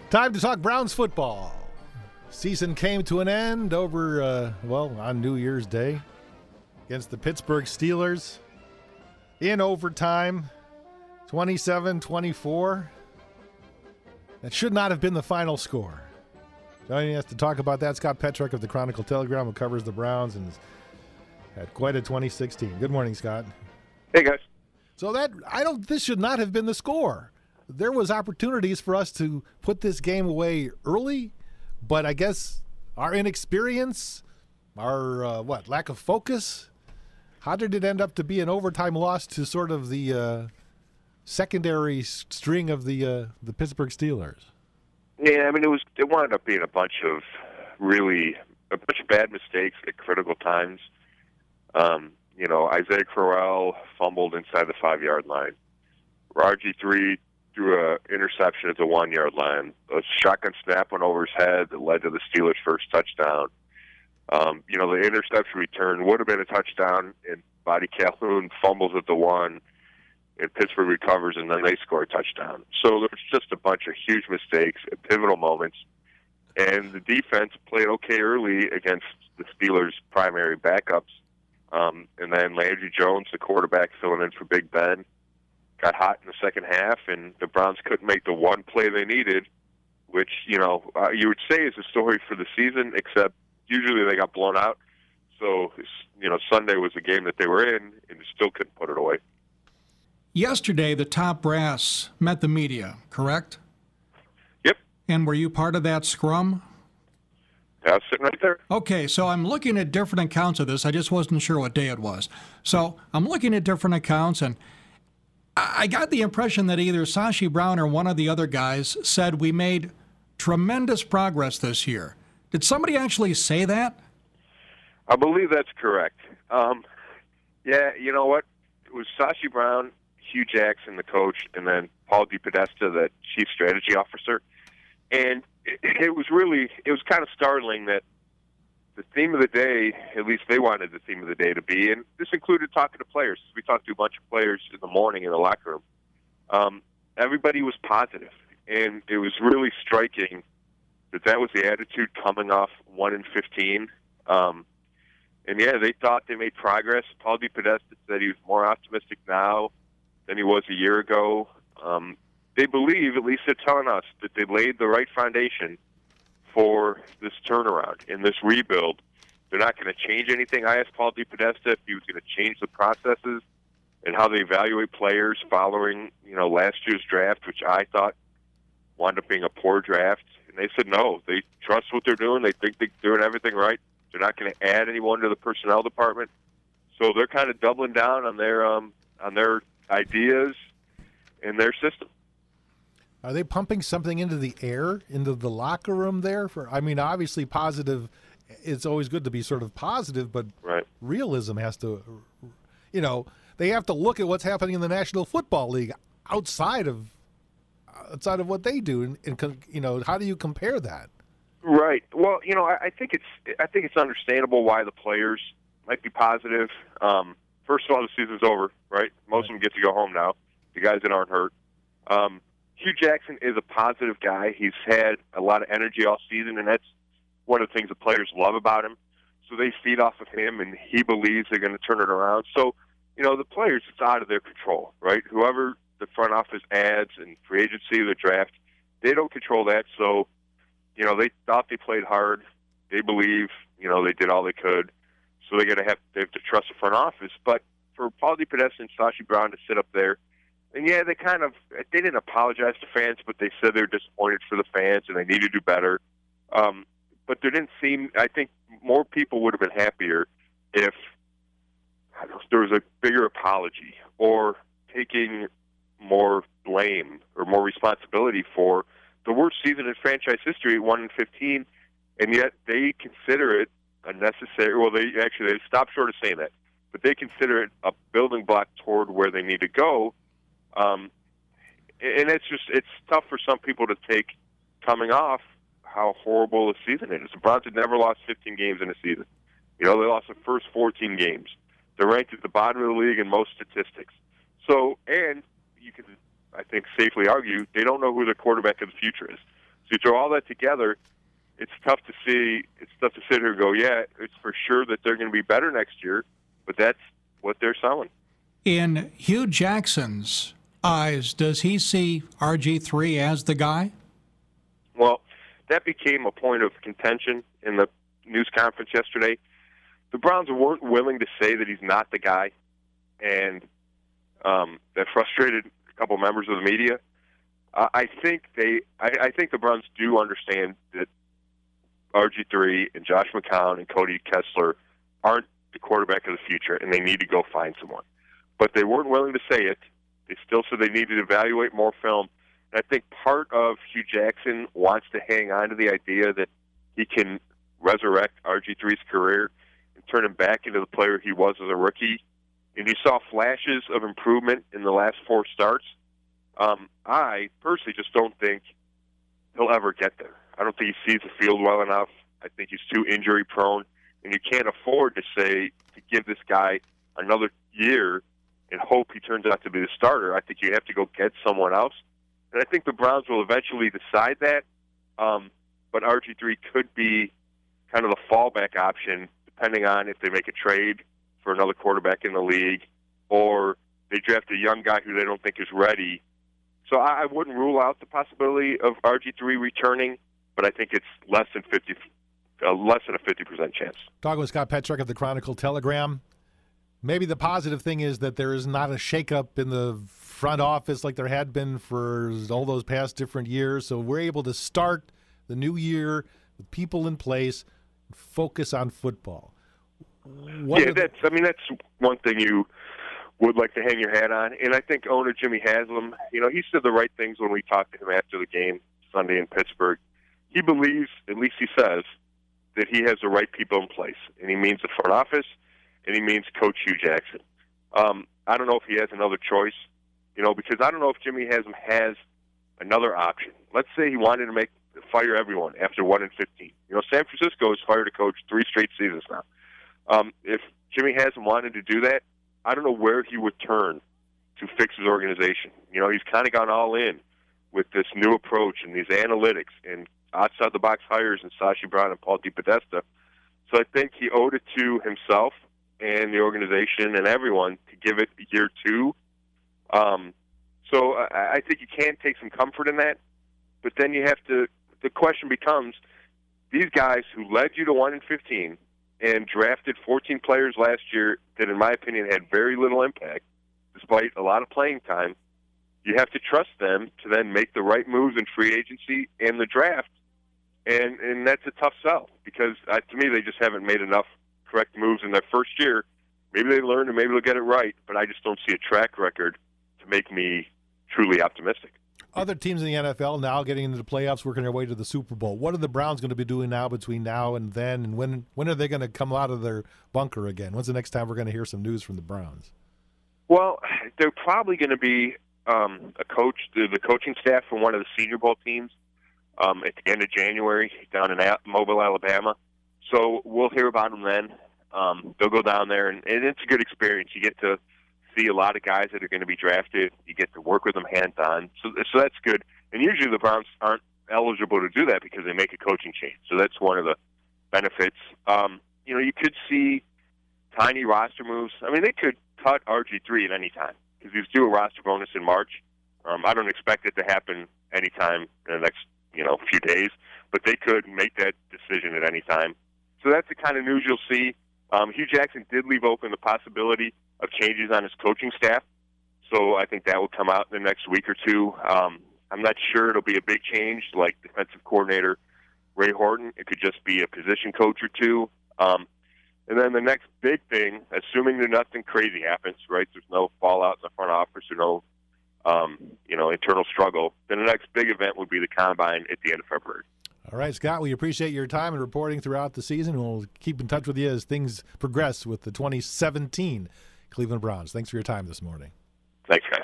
Time to talk Browns football. Season came to an end over, on New Year's Day against the Pittsburgh Steelers in overtime, 27-24. That should not have been the final score. Joining us to talk about that, Scott Petrak of the Chronicle Telegram, who covers the Browns and has had quite a 2016. Good morning, Scott. Hey, guys. So this should not have been the score. There was opportunities for us to put this game away early, but I guess our inexperience, our lack of focus. How did it end up to be an overtime loss to sort of the secondary string of the Pittsburgh Steelers? Yeah, I mean, it wound up being a bunch of bad mistakes at critical times. Isaiah Crowell fumbled inside the 5-yard line. RG3 threw an interception at the 1-yard line. A shotgun snap went over his head that led to the Steelers' first touchdown. The interception return would have been a touchdown, and Buddy Calhoun fumbles at the 1, and Pittsburgh recovers, and then they score a touchdown. So there's just a bunch of huge mistakes at pivotal moments, and the defense played okay early against the Steelers' primary backups. And then Landry Jones, the quarterback, filling in for Big Ben, got hot in the second half, and the Browns couldn't make the one play they needed, which, you would say is a story for the season, except usually they got blown out. So, Sunday was the game that they were in, and still couldn't put it away. Yesterday, the top brass met the media, correct? Yep. And were you part of that scrum? I was sitting right there. Okay, so I'm looking at different accounts of this. I just wasn't sure what day it was. So I'm looking at different accounts, and I got the impression that either Sashi Brown or one of the other guys said we made tremendous progress this year. Did somebody actually say that? I believe that's correct. Yeah, you know what? It was Sashi Brown, Hugh Jackson, the coach, and then Paul DePodesta, the chief strategy officer. And it was kind of startling that the theme of the day, at least they wanted the theme of the day to be, and this included talking to players. We talked to a bunch of players in the morning in the locker room. Everybody was positive, and it was really striking that was the attitude coming off 1-15. And yeah, they thought they made progress. Paul DePodesta said he was more optimistic now than he was a year ago. They believe, at least they're telling us, that they laid the right foundation for this turnaround and this rebuild. They're not going to change anything. I asked Paul DePodesta if he was going to change the processes and how they evaluate players following, last year's draft, which I thought wound up being a poor draft. And they said no. They trust what they're doing. They think they're doing everything right. They're not going to add anyone to the personnel department. So they're kind of doubling down on their ideas and their system. Are they pumping something into the air, into the locker room there? Obviously positive. It's always good to be sort of positive, but right. Realism has to, they have to look at what's happening in the National Football League outside of what they do. And how do you compare that? Right. Well, I think it's understandable why the players might be positive. First of all, the season's over, right? Most of them get to go home now. The guys that aren't hurt. Hugh Jackson is a positive guy. He's had a lot of energy all season, and that's one of the things the players love about him. So they feed off of him, and he believes they're going to turn it around. So, the players, it's out of their control, right? Whoever the front office adds and free agency, the draft, they don't control that. So, they thought they played hard. They believe, they did all they could. So they have to trust the front office. But for Paul DePodesta and Sashi Brown to sit up there, and yeah, they didn't apologize to fans, but they said they were disappointed for the fans and they need to do better. But there didn't seem, I think more people would have been happier if there was a bigger apology or taking more blame or more responsibility for the worst season in franchise history at 1-15, and yet they consider it unnecessary. Well, they stopped short of saying that, but they consider it a building block toward where they need to go. And it's tough for some people to take coming off how horrible a season it is. The Browns had never lost 15 games in a season. They lost the first 14 games. They're ranked at the bottom of the league in most statistics. So, and you can, I think, safely argue they don't know who the quarterback of the future is. So you throw all that together, it's tough to see. It's tough to sit here and go, yeah, it's for sure that they're going to be better next year, but that's what they're selling. In Hugh Jackson's eyes, does he see RG3 as the guy? Well, that became a point of contention in the news conference yesterday. The Browns weren't willing to say that he's not the guy, and that frustrated a couple members of the media. I think the Browns do understand that RG3 and Josh McCown and Cody Kessler aren't the quarterback of the future, and they need to go find someone. But they weren't willing to say it. They still said they needed to evaluate more film. And I think part of Hugh Jackson wants to hang on to the idea that he can resurrect RG3's career and turn him back into the player he was as a rookie. And you saw flashes of improvement in the last 4 starts. I personally just don't think he'll ever get there. I don't think he sees the field well enough. I think he's too injury prone, and you can't afford to give this guy another year and hope he turns out to be the starter. I think you have to go get someone else, and I think the Browns will eventually decide that. But RG3 could be kind of the fallback option, depending on if they make a trade for another quarterback in the league, or they draft a young guy who they don't think is ready. So I wouldn't rule out the possibility of RG3 returning, but I think it's less than a 50% chance. Talking with Scott Petrak of the Chronicle-Telegram. Maybe the positive thing is that there is not a shakeup in the front office like there had been for all those past different years. So we're able to start the new year with people in place, focus on football. That's one thing you would like to hang your hat on. And I think owner Jimmy Haslam, he said the right things when we talked to him after the game Sunday in Pittsburgh. He believes, at least he says, that he has the right people in place. And he means the front office, and he means Coach Hugh Jackson. I don't know if he has another choice, because I don't know if Jimmy Haslam has another option. Let's say he wanted to fire everyone after 1-15. San Francisco has fired a coach 3 straight seasons now. If Jimmy Haslam wanted to do that, I don't know where he would turn to fix his organization. He's kind of gone all in with this new approach and these analytics and outside-the-box hires and Sashi Brown and Paul DePodesta. So I think he owed it to himself and the organization and everyone to give it year 2. So I think you can take some comfort in that. But then the question becomes, these guys who led you to 1-15 and drafted 14 players last year that, in my opinion, had very little impact, despite a lot of playing time, you have to trust them to then make the right moves in free agency and the draft. And that's a tough sell because, to me, they just haven't made enough correct moves in their first year. Maybe they learn and maybe they'll get it right, but I just don't see a track record to make me truly optimistic. Other teams in the NFL now getting into the playoffs, working their way to the Super Bowl. What are the Browns going to be doing now between now and then? And when are they going to come out of their bunker again? When's the next time we're going to hear some news from the Browns? Well, they're probably going to be the coaching staff from one of the Senior Bowl teams at the end of January down in Mobile, Alabama. So we'll hear about them then. They'll go down there, and it's a good experience. You get to see a lot of guys that are going to be drafted. You get to work with them hands-on. So that's good. And usually the Browns aren't eligible to do that because they make a coaching change. So that's one of the benefits. You could see tiny roster moves. I mean, they could cut RG3 at any time because he's due a roster bonus in March. I don't expect it to happen anytime in the next few days, but they could make that decision at any time. So that's the kind of news you'll see. Hugh Jackson did leave open the possibility of changes on his coaching staff, so I think that will come out in the next week or two. I'm not sure it'll be a big change like defensive coordinator Ray Horton. It could just be a position coach or two. And then the next big thing, assuming that nothing crazy happens, right? There's no fallout in the front office or no internal struggle. Then the next big event would be the Combine at the end of February. All right, Scott, we appreciate your time and reporting throughout the season. We'll keep in touch with you as things progress with the 2017 Cleveland Browns. Thanks for your time this morning. Thanks, Scott.